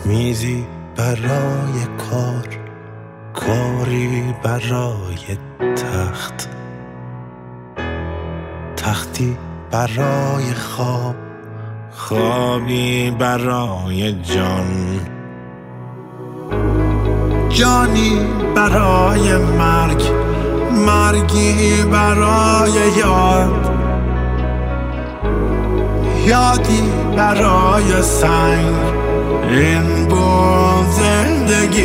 میزی برای کار، کاری برای تخت، تختی برای خواب، خوابی برای جان، جانی برای مرگ، مرگی برای یاد، یادی برای سنگ. این بود زندگی،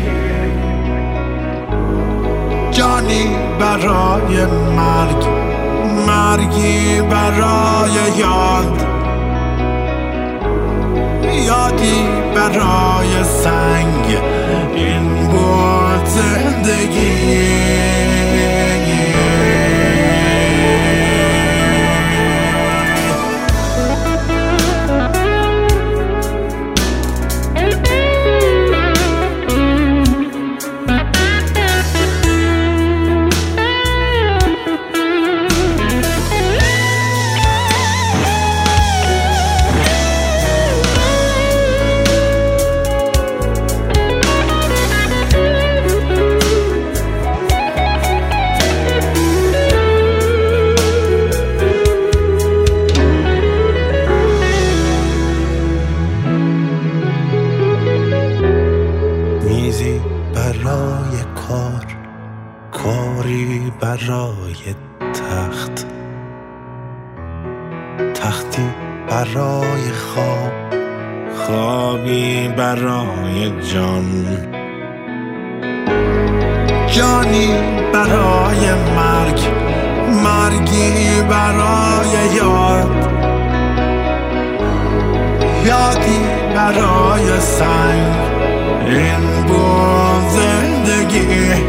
جانی برای مرگ، مرگی برای یاد، یادی برای سنگ. این بود زندگی. میزی برای کار، کاری برای تخت، تختی برای خواب، خوابی برای جان، جانی برای مرگ، مرگی برای یاد، یادی برای سنگ. این بود زندگی،